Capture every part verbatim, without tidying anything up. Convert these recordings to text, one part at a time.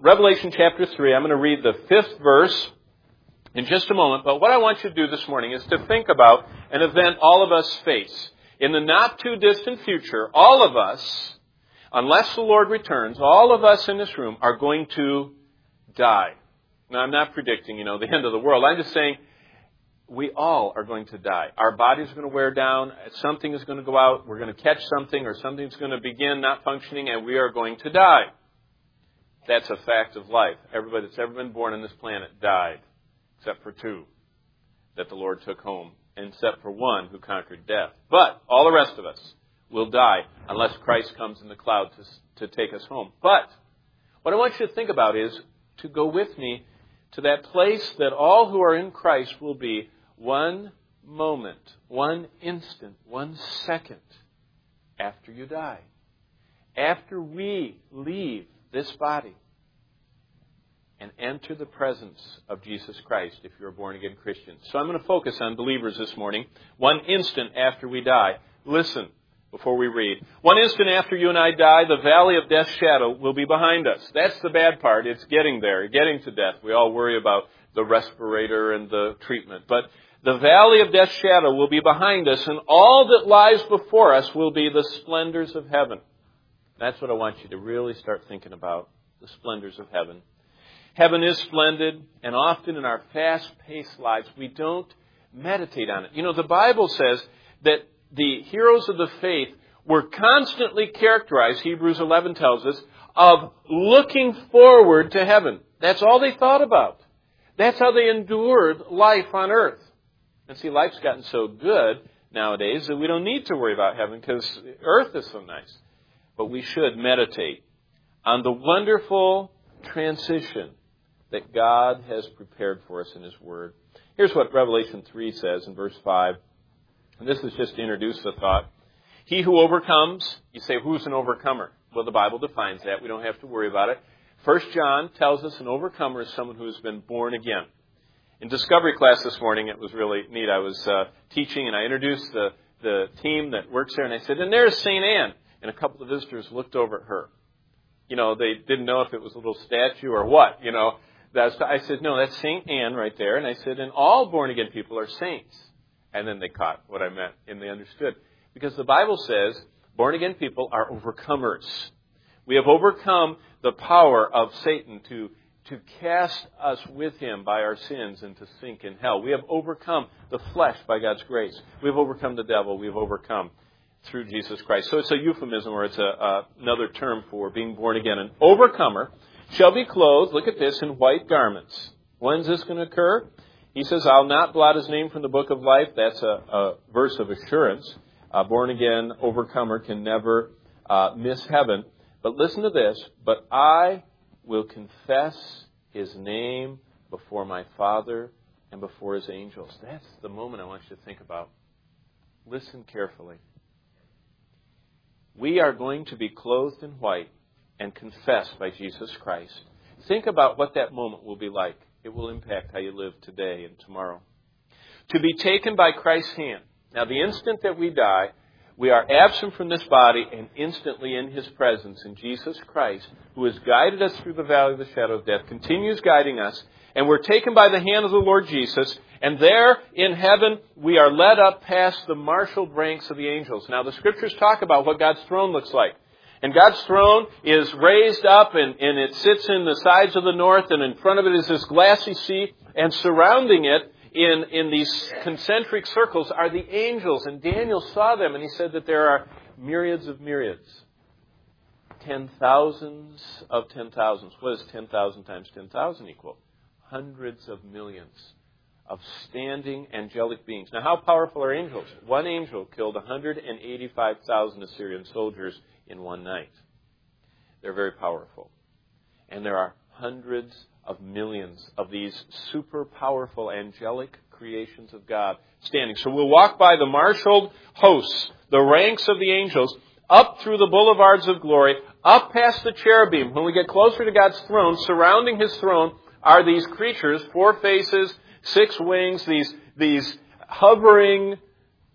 Revelation chapter three. I'm going to read the fifth verse in just a moment. But what I want you to do this morning is to think about an event all of us face. In the not too distant future, all of us, unless the Lord returns, all of us in this room are going to die. Now, I'm not predicting, you know, the end of the world. I'm just saying we all are going to die. Our bodies are going to wear down. Something is going to go out. We're going to catch something, or something's going to begin not functioning, and we are going to die. That's a fact of life. Everybody that's ever been born on this planet died, except for two that the Lord took home, and except for one who conquered death. But all the rest of us will die unless Christ comes in the cloud to, to take us home. But what I want you to think about is to go with me to that place that all who are in Christ will be one moment, one instant, one second after you die. After we leave this body and enter the presence of Jesus Christ if you're a born-again Christian. So I'm going to focus on believers this morning. One instant after we die. Listen before we read. One instant after you and I die, the valley of death's shadow will be behind us. That's the bad part. It's getting there, getting to death. We all worry about the respirator and the treatment. But the valley of death's shadow will be behind us, and all that lies before us will be the splendors of heaven. That's what I want you to really start thinking about, the splendors of heaven. Heaven is splendid, and often in our fast-paced lives, we don't meditate on it. You know, the Bible says that the heroes of the faith were constantly characterized, Hebrews eleven tells us, of looking forward to heaven. That's all they thought about. That's how they endured life on earth. And see, life's gotten so good nowadays that we don't need to worry about heaven because earth is so nice. But we should meditate on the wonderful transition that God has prepared for us in His Word. Here's what Revelation three says in verse five. And this is just to introduce the thought. He who overcomes, you say, who's an overcomer? Well, the Bible defines that. We don't have to worry about it. First John tells us an overcomer is someone who has been born again. In Discovery class this morning, it was really neat. I was uh, teaching, and I introduced the, the team that works there, and I said, and there's Saint Anne. And a couple of visitors looked over at her. You know, they didn't know if it was a little statue or what, you know. That's, I said, no, that's Saint Anne right there. And I said, and all born-again people are saints. And then they caught what I meant, and they understood. Because the Bible says born-again people are overcomers. We have overcome the power of Satan to, to cast us with him by our sins and to sink in hell. We have overcome the flesh by God's grace. We have overcome the devil. We have overcome through Jesus Christ. So it's a euphemism, or it's a, uh, another term for being born again. An overcomer shall be clothed, look at this, in white garments. When's this going to occur? He says, I'll not blot his name from the book of life. That's a, a verse of assurance. A born-again overcomer can never uh, miss heaven. But listen to this. But I will confess his name before my Father and before his angels. That's the moment I want you to think about. Listen carefully. We are going to be clothed in white and confessed by Jesus Christ. Think about what that moment will be like. It will impact how you live today and tomorrow. To be taken by Christ's hand. Now, the instant that we die, we are absent from this body and instantly in His presence. And Jesus Christ, who has guided us through the valley of the shadow of death, continues guiding us. And we're taken by the hand of the Lord Jesus. And there in heaven, we are led up past the marshaled ranks of the angels. Now, the Scriptures talk about what God's throne looks like. And God's throne is raised up, and, and it sits in the sides of the north, and in front of it is this glassy sea, and surrounding it in, in these concentric circles are the angels. And Daniel saw them, and he said that there are myriads of myriads. Ten thousands of ten thousands. What does ten thousand times ten thousand equal? Hundreds of millions of standing angelic beings. Now, how powerful are angels? One angel killed one hundred eighty-five thousand Assyrian soldiers in one night. They're very powerful. And there are hundreds of millions of these super powerful angelic creations of God standing. So we'll walk by the marshaled hosts, the ranks of the angels, up through the boulevards of glory, up past the cherubim. When we get closer to God's throne, surrounding His throne are these creatures, four faces, six wings, these, these hovering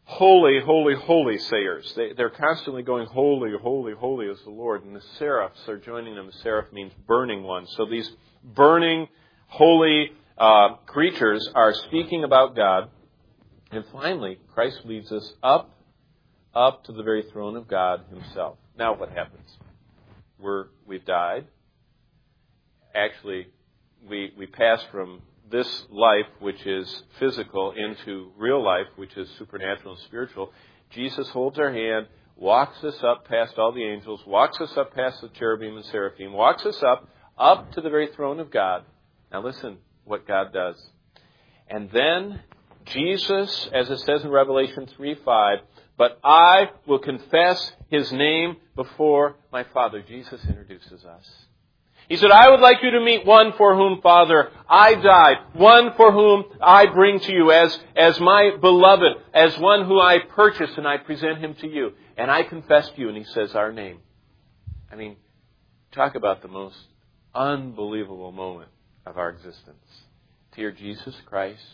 holy, holy, holy sayers. They, they're constantly going, holy, holy, holy is the Lord. And the seraphs are joining them. The seraph means burning ones. So these burning, holy uh, creatures are speaking about God. And finally, Christ leads us up, up to the very throne of God himself. Now what happens? We're, we've died. Actually, we, we pass from this life, which is physical, into real life, which is supernatural and spiritual. Jesus holds our hand, walks us up past all the angels, walks us up past the cherubim and seraphim, walks us up, up to the very throne of God. Now listen what God does. And then Jesus, as it says in Revelation three five, but I will confess his name before my Father. Jesus introduces us. He said, I would like you to meet one for whom, Father, I died, one for whom I bring to you as, as my beloved, as one who I purchased, and I present him to you. And I confess to you, and he says our name. I mean, talk about the most unbelievable moment of our existence. To hear Jesus Christ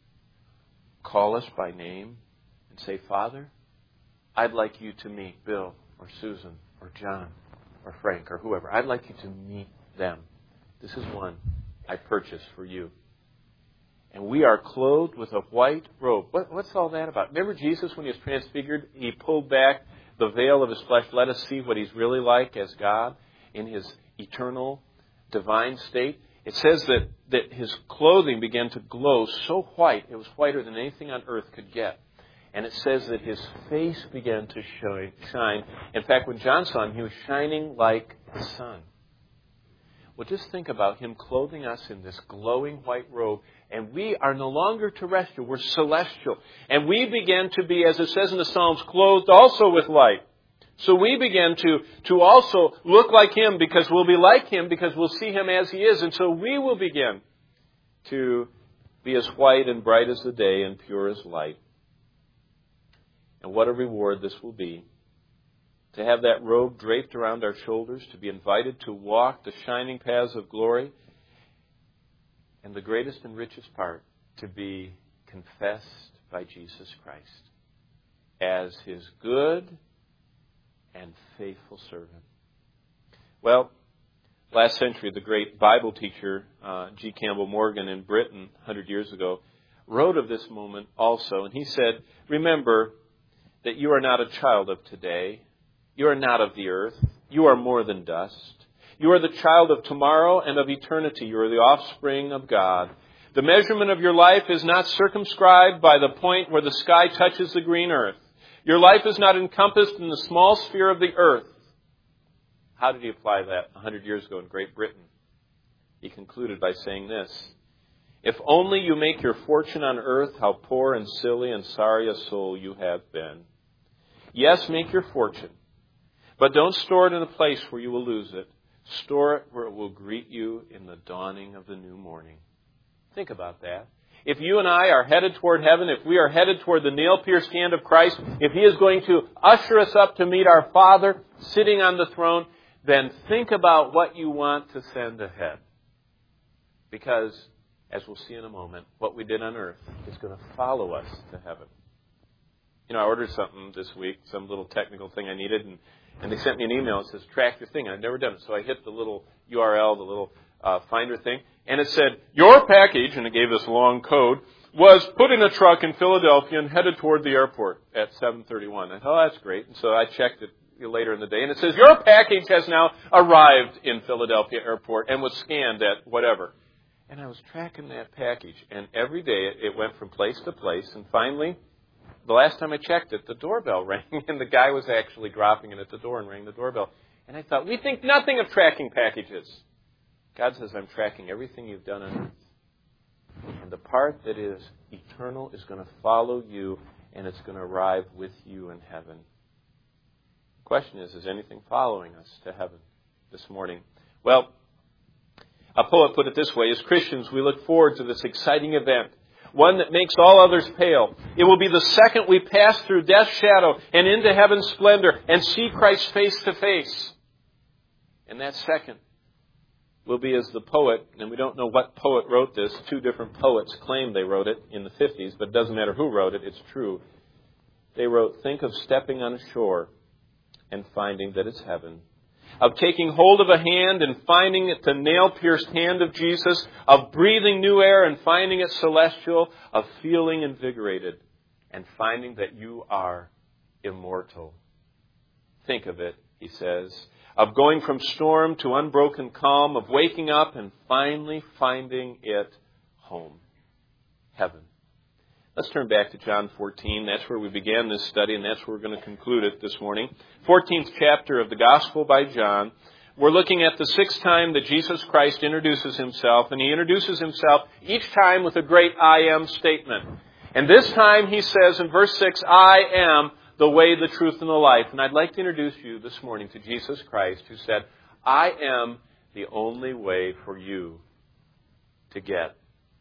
call us by name and say, Father, I'd like you to meet Bill or Susan or John or Frank or whoever. I'd like you to meet them. This is one I purchased for you. And we are clothed with a white robe. What, what's all that about? Remember Jesus when he was transfigured? He pulled back the veil of his flesh. Let us see what he's really like as God in his eternal, divine state. It says that, that his clothing began to glow so white, it was whiter than anything on earth could get. And it says that his face began to shine. In fact, when John saw him, he was shining like the sun. Well, just think about him clothing us in this glowing white robe. And we are no longer terrestrial. We're celestial. And we begin to be, as it says in the Psalms, clothed also with light. So we begin to, to also look like him because we'll be like him because we'll see him as he is. And so we will begin to be as white and bright as the day and pure as light. And what a reward this will be. To have that robe draped around our shoulders, to be invited to walk the shining paths of glory. And the greatest and richest part, to be confessed by Jesus Christ as his good and faithful servant. Well, last century, the great Bible teacher, uh, G. Campbell Morgan in Britain, one hundred years ago, wrote of this moment also. And he said, remember that you are not a child of today. You are not of the earth. You are more than dust. You are the child of tomorrow and of eternity. You are the offspring of God. The measurement of your life is not circumscribed by the point where the sky touches the green earth. Your life is not encompassed in the small sphere of the earth. How did he apply that one hundred years ago in Great Britain? He concluded by saying this, if only you make your fortune on earth, how poor and silly and sorry a soul you have been. Yes, make your fortune. But don't store it in a place where you will lose it. Store it where it will greet you in the dawning of the new morning. Think about that. If you and I are headed toward heaven, if we are headed toward the nail-pierced hand of Christ, if he is going to usher us up to meet our Father sitting on the throne, then think about what you want to send ahead. Because, as we'll see in a moment, what we did on earth is going to follow us to heaven. You know, I ordered something this week, some little technical thing I needed, and And they sent me an email that says, track your thing. I'd never done it. So I hit the little U R L, the little uh, finder thing. And it said, your package, and it gave this long code, was put in a truck in Philadelphia and headed toward the airport at seven thirty-one. I thought, oh, that's great. And so I checked it later in the day. And it says, your package has now arrived in Philadelphia airport and was scanned at whatever. And I was tracking that package. And every day it went from place to place. And finally, the last time I checked it, the doorbell rang, and the guy was actually dropping it at the door and rang the doorbell. And I thought, we think nothing of tracking packages. God says, I'm tracking everything you've done on earth. And the part that is eternal is going to follow you, and it's going to arrive with you in heaven. The question is, is anything following us to heaven this morning? Well, a poet put it this way, as Christians, we look forward to this exciting event. One that makes all others pale. It will be the second we pass through death's shadow and into heaven's splendor and see Christ face to face. And that second will be as the poet, and we don't know what poet wrote this. Two different poets claim they wrote it in the fifties, but it doesn't matter who wrote it. It's true. They wrote, think of stepping on a shore and finding that it's heaven. Of taking hold of a hand and finding it the nail-pierced hand of Jesus. Of breathing new air and finding it celestial. Of feeling invigorated and finding that you are immortal. Think of it, he says. Of going from storm to unbroken calm. Of waking up and finally finding it home. Heaven. Let's turn back to John fourteen. That's where we began this study, and that's where we're going to conclude it this morning. fourteenth chapter of the Gospel by John. We're looking at the sixth time that Jesus Christ introduces himself, and he introduces himself each time with a great I am statement. And this time he says in verse six, I am the way, the truth, and the life. And I'd like to introduce you this morning to Jesus Christ, who said, I am the only way for you to get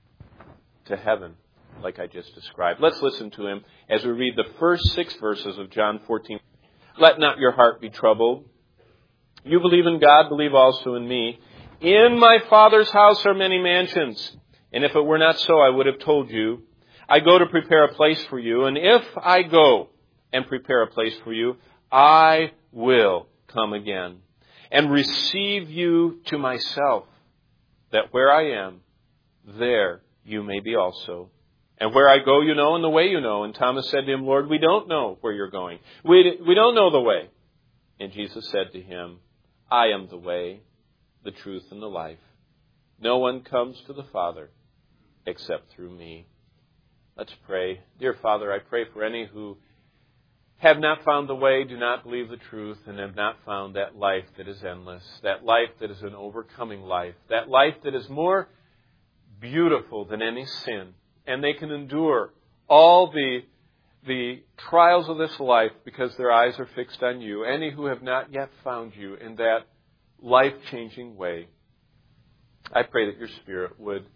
to heaven, like I just described. Let's listen to him as we read the first six verses of John fourteen. Let not your heart be troubled. You believe in God, believe also in me. In my Father's house are many mansions, and if it were not so, I would have told you. I go to prepare a place for you, and if I go and prepare a place for you, I will come again and receive you to myself, that where I am, there you may be also. And where I go, you know, and the way you know. And Thomas said to him, Lord, we don't know where you're going. We, we don't know the way. And Jesus said to him, I am the way, the truth, and the life. No one comes to the Father except through me. Let's pray. Dear Father, I pray for any who have not found the way, do not believe the truth, and have not found that life that is endless, that life that is an overcoming life, that life that is more beautiful than any sin. And they can endure all the, the trials of this life because their eyes are fixed on you. Any who have not yet found you in that life-changing way, I pray that your Spirit would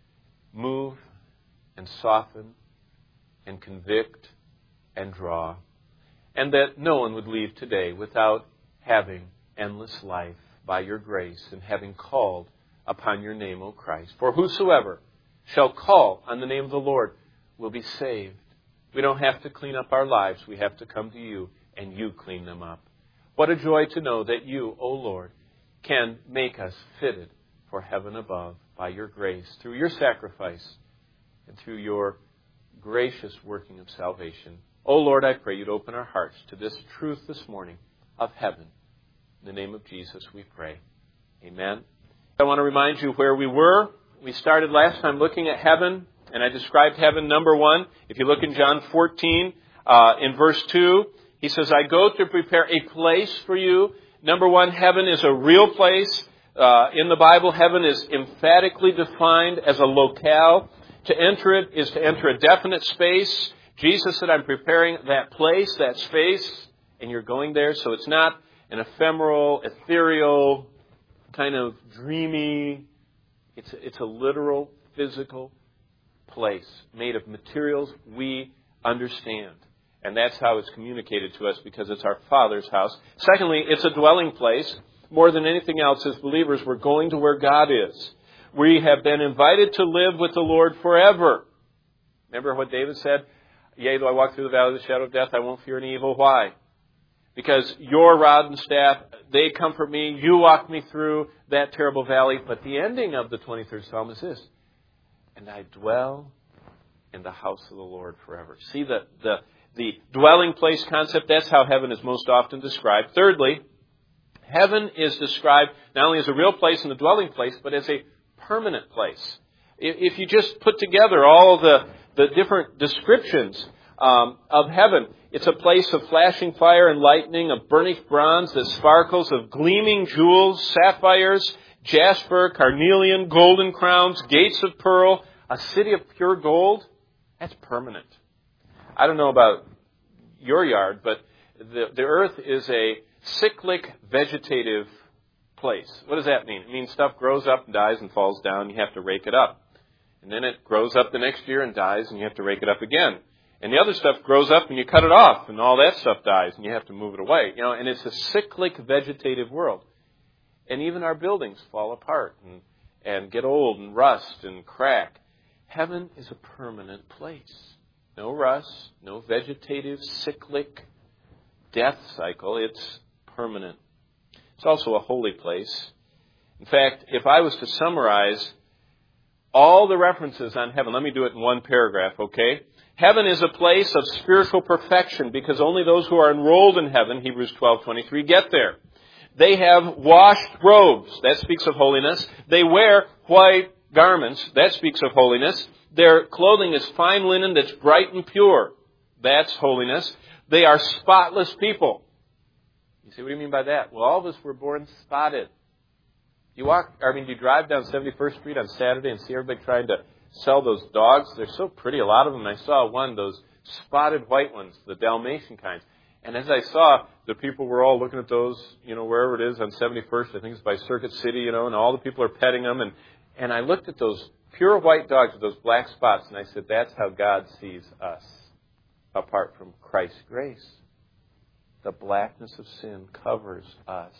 move and soften and convict and draw, and that no one would leave today without having endless life by your grace and having called upon your name, O Christ. For whosoever shall call on the name of the Lord will be saved. We don't have to clean up our lives. We have to come to you, and you clean them up. What a joy to know that you, O Lord, can make us fitted for heaven above by your grace, through your sacrifice, and through your gracious working of salvation. O Lord, I pray you'd open our hearts to this truth this morning of heaven. In the name of Jesus we pray. Amen. I want to remind you where we were. We started last time looking at heaven, and I described heaven, number one. If you look in John fourteen, uh, in verse two, he says, I go to prepare a place for you. Number one, heaven is a real place. Uh, in the Bible, heaven is emphatically defined as a locale. To enter it is to enter a definite space. Jesus said, I'm preparing that place, that space, and you're going there. So it's not an ephemeral, ethereal, kind of dreamy. It's a, it's a literal, physical place made of materials we understand. And that's how it's communicated to us because it's our Father's house. Secondly, it's a dwelling place. More than anything else, as believers, we're going to where God is. We have been invited to live with the Lord forever. Remember what David said? Yea, though I walk through the valley of the shadow of death, I won't fear any evil. Why? Because your rod and staff, they comfort me. You walk me through that terrible valley. But the ending of the twenty-third Psalm is this. And I dwell in the house of the Lord forever. See the, the, the dwelling place concept? That's how heaven is most often described. Thirdly, heaven is described not only as a real place and a dwelling place, but as a permanent place. If you just put together all the, the different descriptions um, of heaven, it's a place of flashing fire and lightning, of burnished bronze that sparkles, of gleaming jewels, sapphires, jasper, carnelian, golden crowns, gates of pearl, a city of pure gold. That's permanent. I don't know about your yard, but the, the earth is a cyclic vegetative place. What does that mean? It means stuff grows up and dies and falls down. You have to rake it up. And then it grows up the next year and dies, and you have to rake it up again. And the other stuff grows up and you cut it off, and all that stuff dies, and you have to move it away. You know, and it's a cyclic vegetative world. And even our buildings fall apart and, and get old and rust and crack. Heaven is a permanent place. No rust, no vegetative, cyclic death cycle. It's permanent. It's also a holy place. In fact, if I was to summarize all the references on heaven, let me do it in one paragraph, okay? Heaven is a place of spiritual perfection because only those who are enrolled in heaven, Hebrews twelve twenty-three, get there. They have washed robes. That speaks of holiness. They wear white garments. That speaks of holiness. Their clothing is fine linen that's bright and pure. That's holiness. They are spotless people. You say, what do you mean by that? Well, all of us were born spotted. You walk, I mean, you drive down seventy-first Street on Saturday and see everybody trying to sell those dogs. They're so pretty, a lot of them. I saw one, those spotted white ones, the Dalmatian kinds. And as I saw, the people were all looking at those, you know, wherever it is on seventy-first, I think it's by Circuit City, you know, and all the people are petting them. And, and I looked at those pure white dogs with those black spots, and I said, that's how God sees us, apart from Christ's grace. The blackness of sin covers us.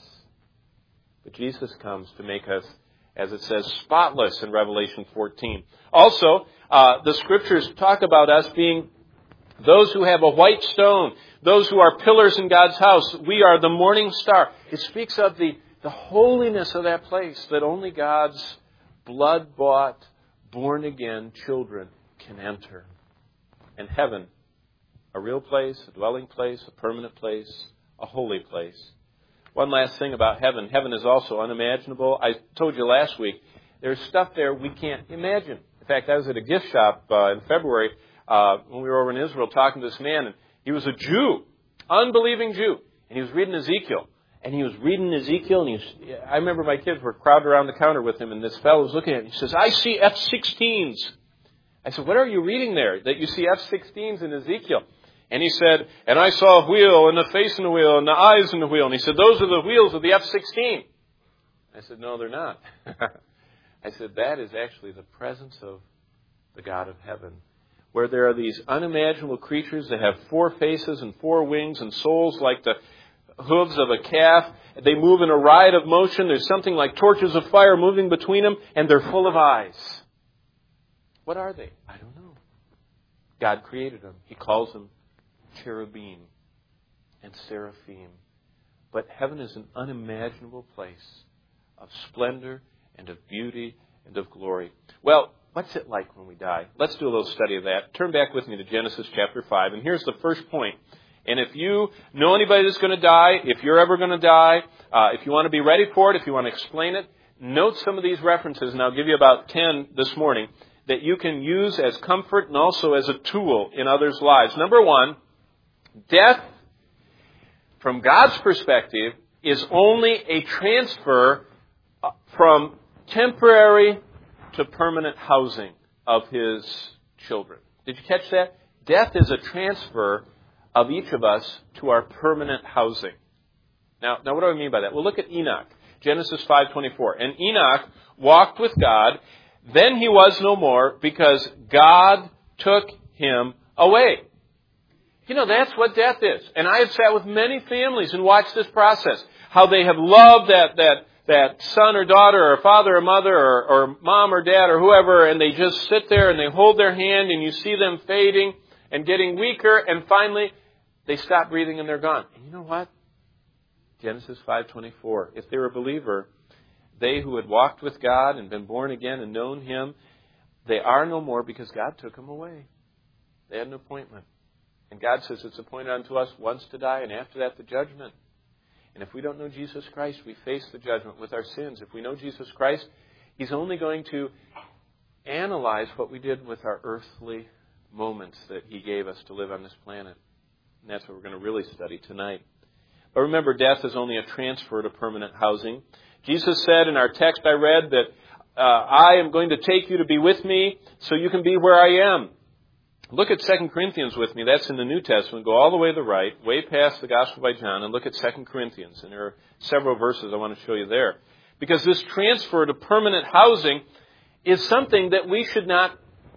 But Jesus comes to make us, as it says, spotless in Revelation fourteen. Also, uh, the Scriptures talk about us being those who have a white stone, those who are pillars in God's house. We are the morning star. It speaks of the, the holiness of that place that only God's blood-bought, born-again children can enter. And heaven, a real place, a dwelling place, a permanent place, a holy place. One last thing about heaven. Heaven is also unimaginable. I told you last week, there's stuff there we can't imagine. In fact, I was at a gift shop uh, in February uh, when we were over in Israel talking to this man, and he was a Jew, unbelieving Jew, and he was reading Ezekiel. And he was reading Ezekiel, and he was, I remember my kids were crowded around the counter with him, and this fellow was looking at him. He says, I see F sixteens. I said, what are you reading there that you see F sixteens in Ezekiel? And he said, and I saw a wheel, and the face in the wheel, and the eyes in the wheel. And he said, those are the wheels of the F sixteen. I said, no, they're not. I said, that is actually the presence of the God of heaven, where there are these unimaginable creatures that have four faces and four wings and souls like the hooves of a calf. They move in a riot of motion. There's something like torches of fire moving between them, and they're full of eyes. What are they? I don't know. God created them. He calls them cherubim and seraphim. But heaven is an unimaginable place of splendor and of beauty and of glory. Well, what's it like when we die? Let's do a little study of that. Turn back with me to Genesis chapter five. And here's the first point. And if you know anybody that's going to die, if you're ever going to die, uh, if you want to be ready for it, if you want to explain it, note some of these references, and I'll give you about ten this morning, that you can use as comfort and also as a tool in others' lives. Number one, death, from God's perspective, is only a transfer from temporary to permanent housing of His children. Did you catch that? Death is a transfer of each of us to our permanent housing. Now, now what do I mean by that? Well, look at Enoch, Genesis five twenty-four. And Enoch walked with God, then he was no more, because God took him away. You know, that's what death is. And I have sat with many families and watched this process. How they have loved that that that son or daughter or father or mother or, or mom or dad or whoever, and they just sit there and they hold their hand and you see them fading and getting weaker, and finally they stop breathing and they're gone. And you know what? Genesis five twenty-four. If they were a believer, they who had walked with God and been born again and known Him, they are no more because God took them away. They had an appointment. And God says it's appointed unto us once to die, and after that the judgment. And if we don't know Jesus Christ, we face the judgment with our sins. If we know Jesus Christ, He's only going to analyze what we did with our earthly moments that He gave us to live on this planet. And that's what we're going to really study tonight. But remember, death is only a transfer to permanent housing. Jesus said in our text I read that uh, I am going to take you to be with me so you can be where I am. Look at Second Corinthians with me. That's in the New Testament. Go all the way to the right, way past the Gospel by John, and look at Second Corinthians. And there are several verses I want to show you there. Because this transfer to permanent housing is something that we should not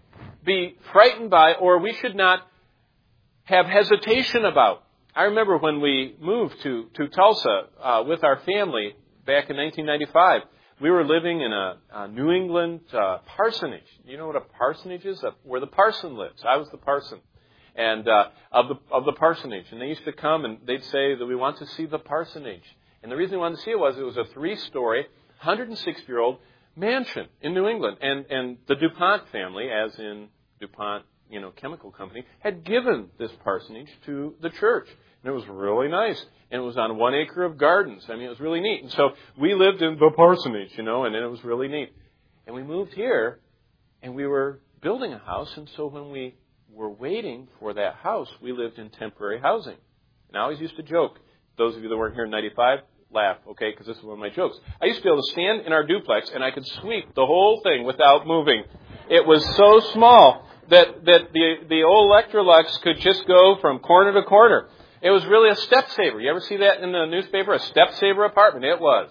be frightened by, or we should not have hesitation about. I remember when we moved to, to Tulsa uh, with our family back in nineteen ninety-five. We were living in a, a New England uh, parsonage. You know what a parsonage is? Uh, where the parson lives. I was the parson. and uh, of the of the parsonage. And they used to come and they'd say that we want to see the parsonage. And the reason they wanted to see it was it was a three-story, one hundred six-year-old mansion in New England. And and the DuPont family, as in DuPont, you know, chemical company, had given this parsonage to the church. And it was really nice. And it was on one acre of gardens. I mean, it was really neat. And so we lived in the parsonage, you know, and it was really neat. And we moved here, and we were building a house. And so when we were waiting for that house, we lived in temporary housing. And I always used to joke. Those of you that weren't here in ninety-five, laugh, okay, because this is one of my jokes. I used to be able to stand in our duplex, and I could sweep the whole thing without moving. It was so small that, that the, the old Electrolux could just go from corner to corner. It was really a step-saver. You ever see that in the newspaper? A step-saver apartment. It was.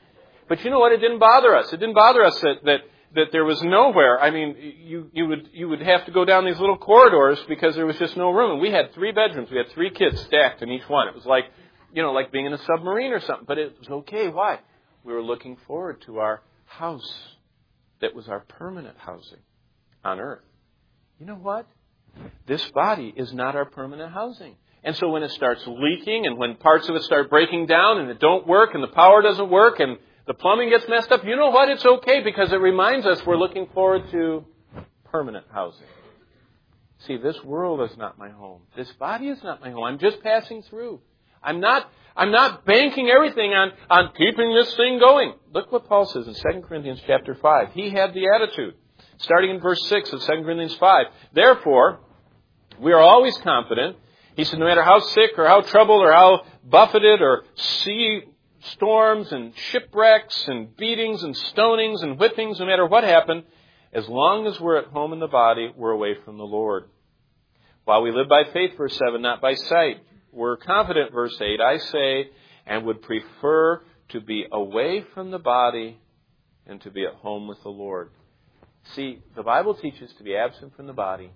But you know what? It didn't bother us. It didn't bother us that, that, that there was nowhere. I mean, you, you would, you would have to go down these little corridors because there was just no room. And we had three bedrooms. We had three kids stacked in each one. It was like, you know, like being in a submarine or something. But it was okay. Why? We were looking forward to our house that was our permanent housing on earth. You know what? This body is not our permanent housing. And so when it starts leaking and when parts of it start breaking down and it don't work and the power doesn't work and the plumbing gets messed up, you know what? It's okay because it reminds us we're looking forward to permanent housing. See, this world is not my home. This body is not my home. I'm just passing through. I'm not, I'm not banking everything on, on keeping this thing going. Look what Paul says in Second Corinthians chapter five. He had the attitude. Starting in verse six of Second Corinthians five. Therefore, we are always confident. He said, no matter how sick or how troubled or how buffeted or sea storms and shipwrecks and beatings and stonings and whippings, no matter what happened, as long as we're at home in the body, we're away from the Lord. While we live by faith, verse seven, not by sight. We're confident, verse eight, I say, and would prefer to be away from the body and to be at home with the Lord. See, the Bible teaches to be absent from the body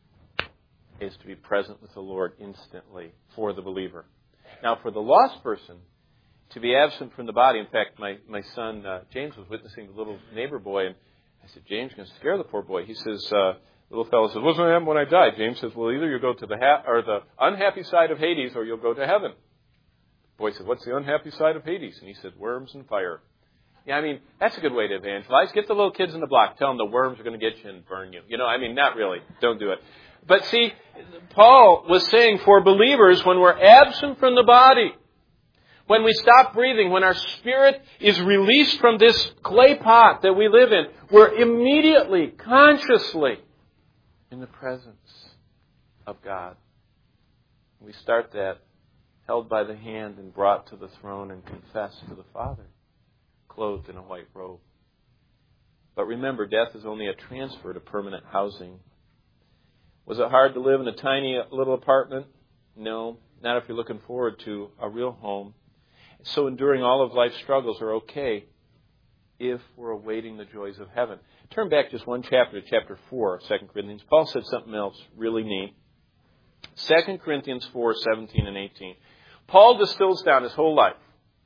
is to be present with the Lord instantly for the believer. Now, for the lost person, to be absent from the body, in fact, my, my son uh, James was witnessing the little neighbor boy, and I said, James, you're going to scare the poor boy. He says, uh, the little fellow says, what's going to happen when I die? James says, well, either you'll go to the ha- or the unhappy side of Hades or you'll go to heaven. The boy said, what's the unhappy side of Hades? And he said, worms and fire. Yeah, I mean, that's a good way to evangelize. Get the little kids in the block. Tell them the worms are going to get you and burn you. You know, I mean, not really. Don't do it. But see, Paul was saying for believers, when we're absent from the body, when we stop breathing, when our spirit is released from this clay pot that we live in, we're immediately, consciously in the presence of God. We start that held by the hand and brought to the throne and confessed to the Father, clothed in a white robe. But remember, death is only a transfer to permanent housing. Was it hard to live in a tiny little apartment? No, not if you're looking forward to a real home. So enduring all of life's struggles are okay if we're awaiting the joys of heaven. Turn back just one chapter to chapter four of Second Corinthians. Paul said something else really neat. Second Corinthians four, seventeen and eighteen. Paul distills down his whole life.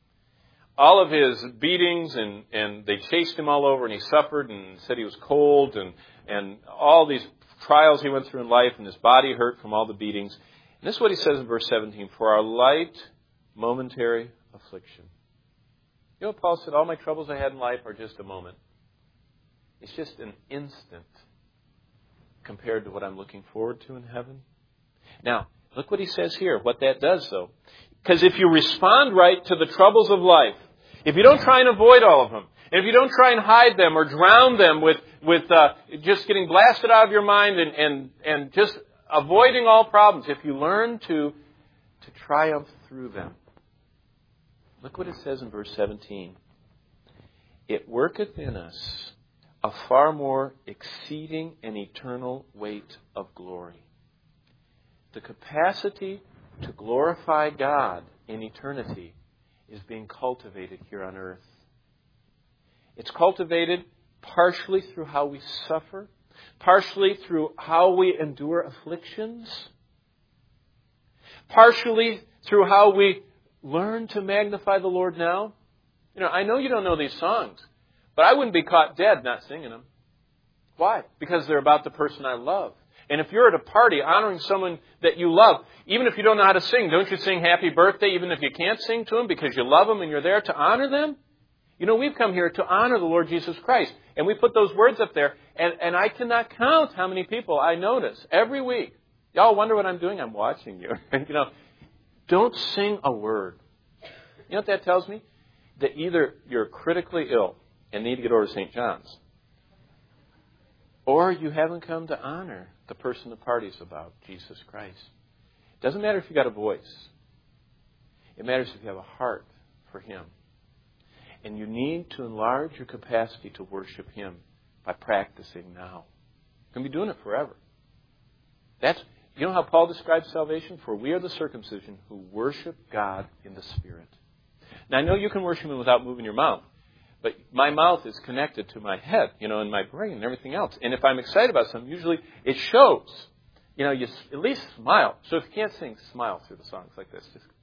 All of his beatings, and, and they chased him all over, and he suffered and said he was cold, and, and all these trials he went through in life, and his body hurt from all the beatings. And this is what he says in verse seventeen, for our light, momentary affliction. You know what Paul said? All my troubles I had in life are just a moment. It's just an instant compared to what I'm looking forward to in heaven. Now, look what he says here, what that does, though. Because if you respond right to the troubles of life, if you don't try and avoid all of them, and if you don't try and hide them or drown them with, with uh, just getting blasted out of your mind and, and, and just avoiding all problems, if you learn to, to triumph through them, look what it says in verse seventeen. It worketh in us a far more exceeding and eternal weight of glory. The capacity to glorify God in eternity is being cultivated here on earth. It's cultivated partially through how we suffer, partially through how we endure afflictions, partially through how we learn to magnify the Lord now. You know, I know you don't know these songs, but I wouldn't be caught dead not singing them. Why? Because they're about the person I love. And if you're at a party honoring someone that you love, even if you don't know how to sing, don't you sing happy birthday even if you can't sing to them because you love them and you're there to honor them? You know, we've come here to honor the Lord Jesus Christ. And we put those words up there. And, and I cannot count how many people I notice every week. Y'all wonder what I'm doing? I'm watching you. You know, don't sing a word. You know what that tells me? That either you're critically ill and need to get over to Saint John's, or you haven't come to honor the person the party's about, Jesus Christ. It doesn't matter if you got a voice. It matters if you have a heart for Him. And you need to enlarge your capacity to worship Him by practicing now. You're going to be doing it forever. That's, you know how Paul describes salvation? For we are the circumcision who worship God in the Spirit. Now, I know you can worship Him without moving your mouth. But my mouth is connected to my head, you know, and my brain and everything else. And if I'm excited about something, usually it shows. You know, you at least smile. So if you can't sing, smile through the songs like this. Just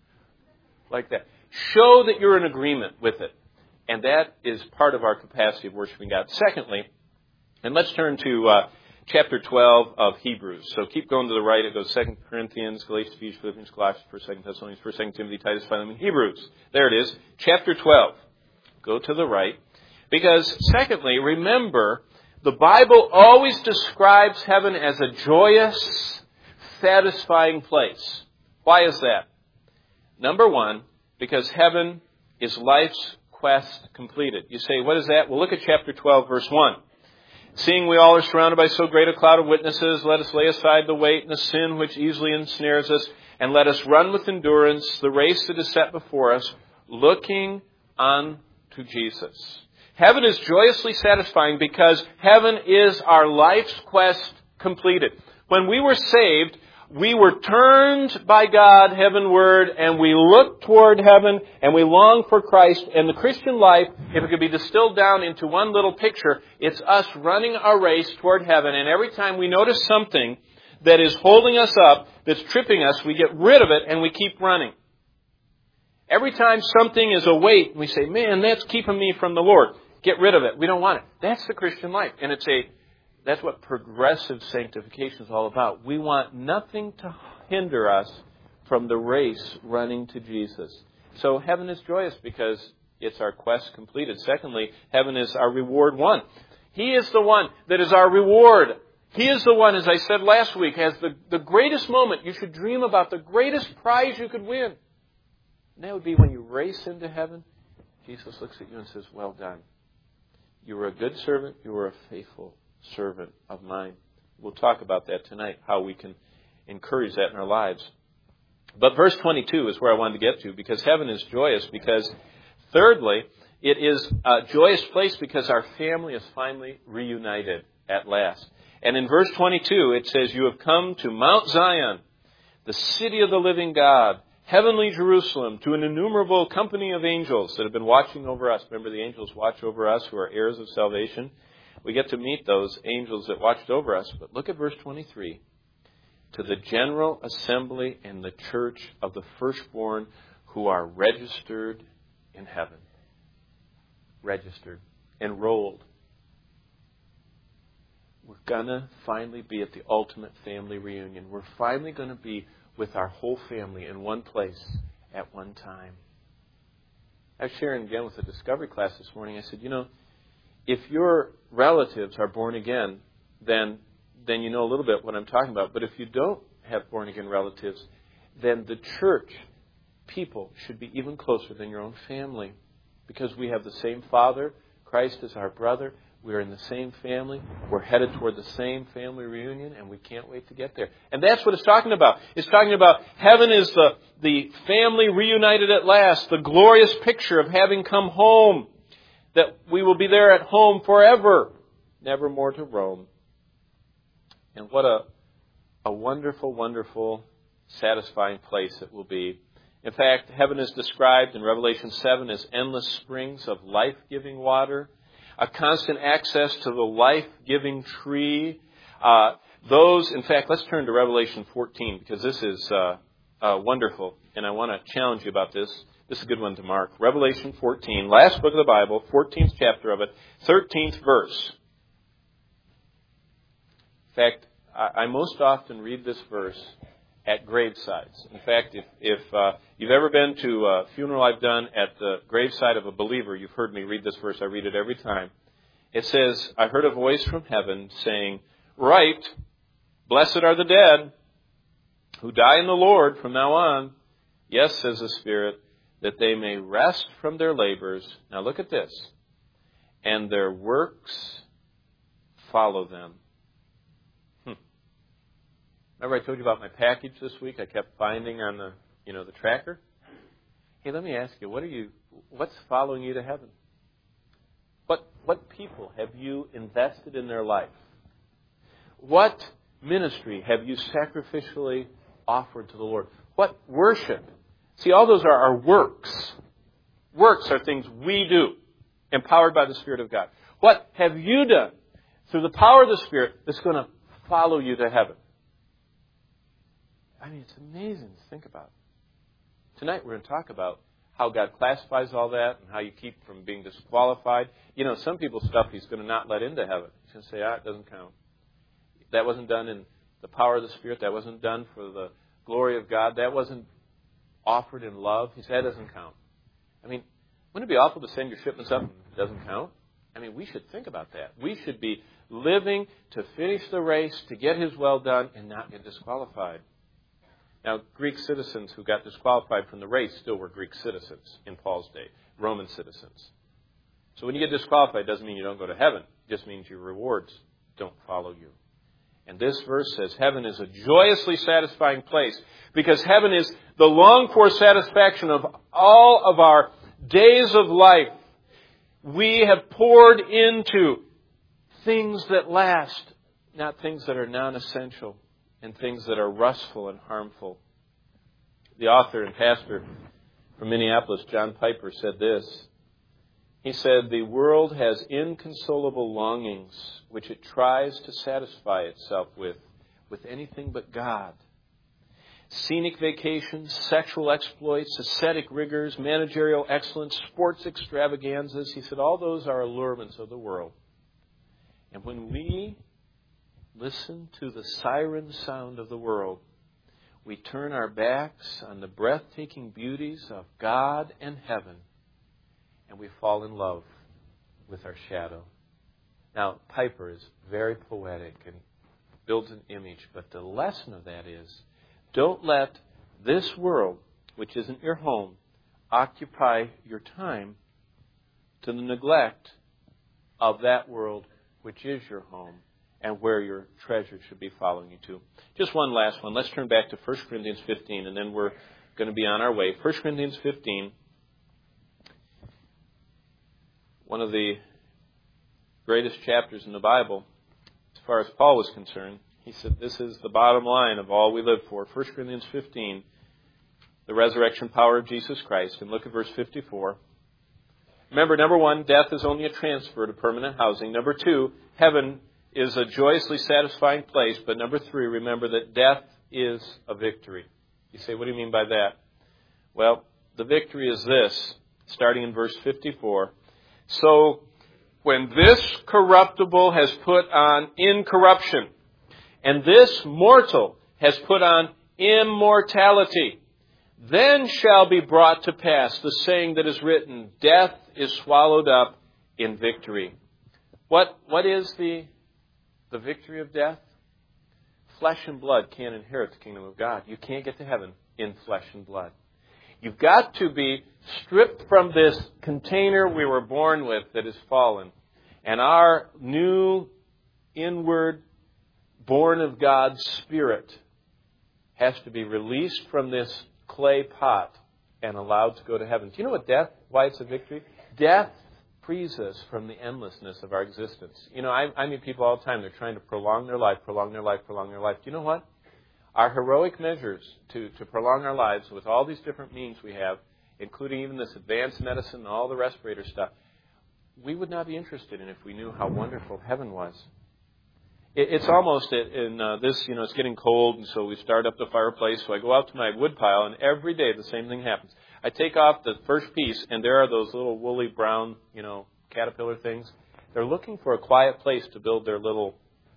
like that. Show that you're in agreement with it. And that is part of our capacity of worshiping God. Secondly, and let's turn to uh, chapter twelve of Hebrews. So keep going to the right. It goes Second Corinthians, Galatians, Ephesians, Philippians, Colossians, First, Second Thessalonians, First, Second Timothy, Titus, Philemon, Hebrews. There it is. Chapter twelve. Go to the right. Because, secondly, remember, the Bible always describes heaven as a joyous, satisfying place. Why is that? Number one, because heaven is life's quest completed. You say, what is that? Well, look at chapter twelve, verse one. Seeing we all are surrounded by so great a cloud of witnesses, let us lay aside the weight and the sin which easily ensnares us, and let us run with endurance the race that is set before us, looking on to Jesus. Heaven is joyously satisfying because heaven is our life's quest completed. When we were saved, we were turned by God heavenward, and we looked toward heaven, and we long for Christ. And the Christian life, if it could be distilled down into one little picture, it's us running a race toward heaven. And every time we notice something that is holding us up, that's tripping us, we get rid of it and we keep running. Every time something is a weight, we say, man, that's keeping me from the Lord. Get rid of it. We don't want it. That's the Christian life. And it's a, that's what progressive sanctification is all about. We want nothing to hinder us from the race running to Jesus. So heaven is joyous because it's our quest completed. Secondly, heaven is our reward won. He is the one that is our reward. He is the one, as I said last week, has the, the greatest moment. You should dream about the greatest prize you could win. And that would be when you race into heaven, Jesus looks at you and says, well done. You were a good servant. You were a faithful servant of mine. We'll talk about that tonight, how we can encourage that in our lives. But verse twenty-two is where I wanted to get to, because heaven is joyous. Because thirdly, it is a joyous place because our family is finally reunited at last. And in verse twenty-two, it says, you have come to Mount Zion, the city of the living God, heavenly Jerusalem, to an innumerable company of angels that have been watching over us. Remember, the angels watch over us who are heirs of salvation. We get to meet those angels that watched over us. But look at verse twenty-three. To the general assembly and the church of the firstborn who are registered in heaven. Registered. Enrolled. We're going to finally be at the ultimate family reunion. We're finally going to be with our whole family in one place at one time. I was sharing again with the Discovery class this morning. I said, you know, if your relatives are born again, then then you know a little bit what I'm talking about. But if you don't have born again relatives, then the church people should be even closer than your own family, because we have the same Father. Christ is our brother. We're in the same family. We're headed toward the same family reunion, and we can't wait to get there. And that's what it's talking about. It's talking about heaven is the, the family reunited at last, the glorious picture of having come home, that we will be there at home forever, never more to roam. And what a, a wonderful, wonderful, satisfying place it will be. In fact, heaven is described in Revelation seven as endless springs of life-giving water, a constant access to the life-giving tree. Uh, those, in fact, let's turn to Revelation fourteen, because this is uh, uh, wonderful, and I want to challenge you about this. This is a good one to mark. Revelation fourteen, last book of the Bible, fourteenth chapter of it, thirteenth verse. In fact, I, I most often read this verse at gravesides. In fact, if, if uh, you've ever been to a funeral I've done at the graveside of a believer, you've heard me read this verse. I read it every time. It says, I heard a voice from heaven saying, "Write, blessed are the dead who die in the Lord from now on. Yes," says the Spirit, "that they may rest from their labors." Now look at this. "And their works follow them." Hmm. Remember I told you about my package this week I kept finding on the, you know, the tracker? Hey, let me ask you, what are you, what's following you to heaven? What, what people have you invested in their life? What ministry have you sacrificially offered to the Lord? What worship? See, all those are our works. Works are things we do, empowered by the Spirit of God. What have you done through the power of the Spirit that's going to follow you to heaven? I mean, it's amazing to think about. Tonight we're going to talk about how God classifies all that and how you keep from being disqualified. You know, some people's stuff He's going to not let into heaven. He's going to say, ah, it doesn't count. That wasn't done in the power of the Spirit. That wasn't done for the glory of God. That wasn't offered in love. He said, that doesn't count. I mean, wouldn't it be awful to send your shipments up and it doesn't count? I mean, we should think about that. We should be living to finish the race, to get His well done, and not get disqualified. Now, Greek citizens who got disqualified from the race still were Greek citizens in Paul's day, Roman citizens. So when you get disqualified, it doesn't mean you don't go to heaven. It just means your rewards don't follow you. And this verse says heaven is a joyously satisfying place because heaven is the longed-for satisfaction of all of our days of life. We have poured into things that last, not things that are non-essential and things that are rustful and harmful. The author and pastor from Minneapolis, John Piper, said this. He said, "The world has inconsolable longings which it tries to satisfy itself with, with anything but God. Scenic vacations, sexual exploits, ascetic rigors, managerial excellence, sports extravaganzas." He said, all those are allurements of the world. And when we listen to the siren sound of the world, we turn our backs on the breathtaking beauties of God and heaven, and we fall in love with our shadow. Now, Piper is very poetic and builds an image, but the lesson of that is, don't let this world, which isn't your home, occupy your time to the neglect of that world which is your home and where your treasure should be following you to. Just one last one. Let's turn back to First Corinthians fifteen, and then we're going to be on our way. First Corinthians fifteen, one of the greatest chapters in the Bible, as far as Paul was concerned. He said this is the bottom line of all we live for. First Corinthians fifteen, the resurrection power of Jesus Christ. And look at verse fifty-four. Remember, number one, death is only a transfer to permanent housing. Number two, heaven is a joyously satisfying place. But number three, remember that death is a victory. You say, what do you mean by that? Well, the victory is this, starting in verse fifty-four. So, when this corruptible has put on incorruption, and this mortal has put on immortality, then shall be brought to pass the saying that is written, death is swallowed up in victory. What, what is the, the victory of death? Flesh and blood can't inherit the kingdom of God. You can't get to heaven in flesh and blood. You've got to be stripped from this container we were born with that is fallen. And our new inward, born of God spirit has to be released from this clay pot and allowed to go to heaven. Do you know what death, why it's a victory? Death frees us from the endlessness of our existence. You know, I, I meet people all the time. They're trying to prolong their life, prolong their life, prolong their life. Do you know what? Our heroic measures to, to prolong our lives with all these different means we have, including even this advanced medicine and all the respirator stuff, we would not be interested in if we knew how wonderful heaven was. It, it's almost in uh, this, you know, it's getting cold, and so we start up the fireplace. So I go out to my wood pile, and every day the same thing happens. I take off the first piece, and there are those little woolly brown, you know, caterpillar things. They're looking for a quiet place to build their little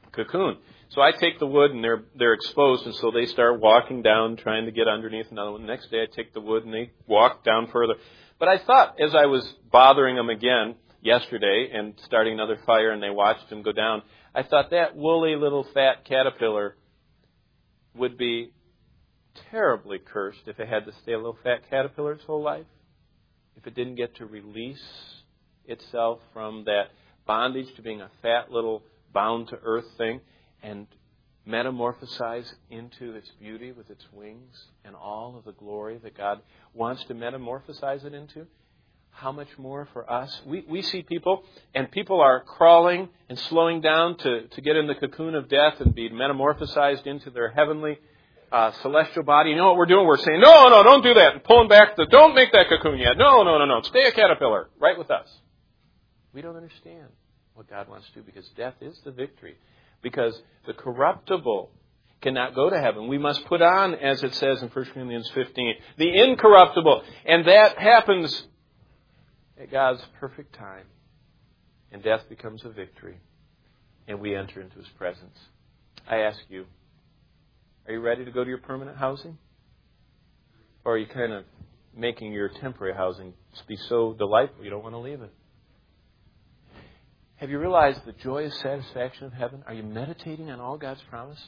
cocoon. So I take the wood and they're they're exposed, and so they start walking down, trying to get underneath another one. The next day I take the wood and they walk down further. But I thought, as I was bothering them again yesterday and starting another fire, and they watched them go down, I thought that woolly little fat caterpillar would be terribly cursed if it had to stay a little fat caterpillar its whole life, if it didn't get to release itself from that bondage to being a fat little bound-to-earth thing and metamorphosize into its beauty with its wings and all of the glory that God wants to metamorphosize it into. How much more for us? We we see people, and people are crawling and slowing down to, to get in the cocoon of death and be metamorphosized into their heavenly uh, celestial body. You know what we're doing? We're saying, no, no, don't do that. And pulling back the, don't make that cocoon yet. No, no, no, no. Stay a caterpillar. Right with us. We don't understand what God wants to do, because death is the victory. Because the corruptible cannot go to heaven. We must put on, as it says in First Corinthians fifteen, the incorruptible. And that happens at God's perfect time. And death becomes a victory. And we enter into His presence. I ask you, are you ready to go to your permanent housing? Or are you kind of making your temporary housing be so delightful you don't want to leave it? Have you realized the joyous satisfaction of heaven? Are you meditating on all God's promised?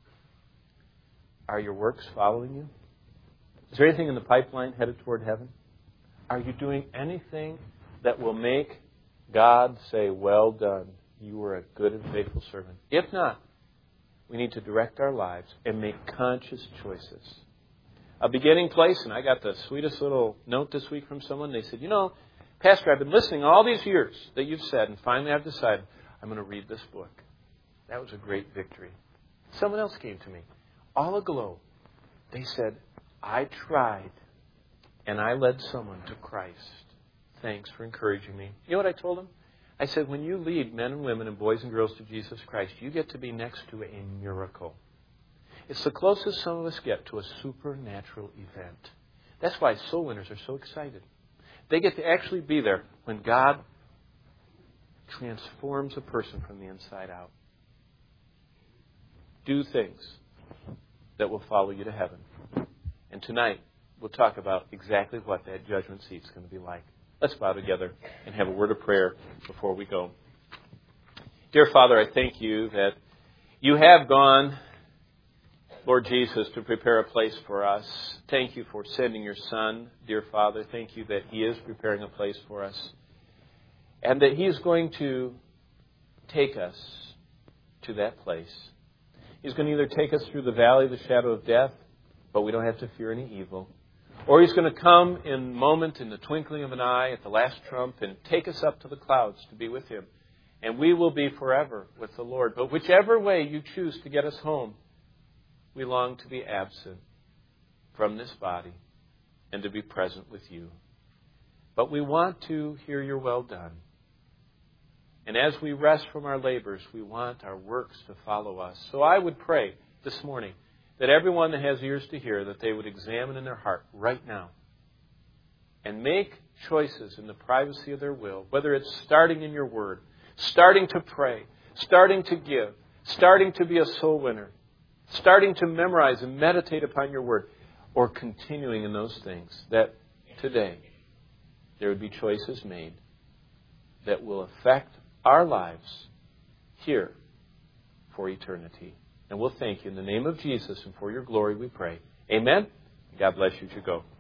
Are your works following you? Is there anything in the pipeline headed toward heaven? Are you doing anything that will make God say, well done, you were a good and faithful servant? If not, we need to direct our lives and make conscious choices. A beginning place, and I got the sweetest little note this week from someone. They said, you know, Pastor, I've been listening all these years that you've said, and finally I've decided I'm going to read this book. That was a great victory. Someone else came to me, all aglow. They said, I tried, and I led someone to Christ. Thanks for encouraging me. You know what I told them? I said, when you lead men and women and boys and girls to Jesus Christ, you get to be next to a miracle. It's the closest some of us get to a supernatural event. That's why soul winners are so excited. They get to actually be there when God transforms a person from the inside out. Do things that will follow you to heaven. And tonight, we'll talk about exactly what that judgment seat is going to be like. Let's bow together and have a word of prayer before we go. Dear Father, I thank you that you have gone, Lord Jesus, to prepare a place for us. Thank you for sending your Son, dear Father. Thank you that He is preparing a place for us. And that He is going to take us to that place. He's going to either take us through the valley of the shadow of death, but we don't have to fear any evil. Or He's going to come in a moment, in the twinkling of an eye, at the last trump, and take us up to the clouds to be with Him. And we will be forever with the Lord. But whichever way you choose to get us home, we long to be absent from this body and to be present with you. But we want to hear your well done. And as we rest from our labors, we want our works to follow us. So I would pray this morning that everyone that has ears to hear, that they would examine in their heart right now and make choices in the privacy of their will, whether it's starting in your word, starting to pray, starting to give, starting to be a soul winner, starting to memorize and meditate upon your word, or continuing in those things, that today there would be choices made that will affect our lives here for eternity. And we'll thank you in the name of Jesus, and for your glory we pray. Amen. God bless you as you go.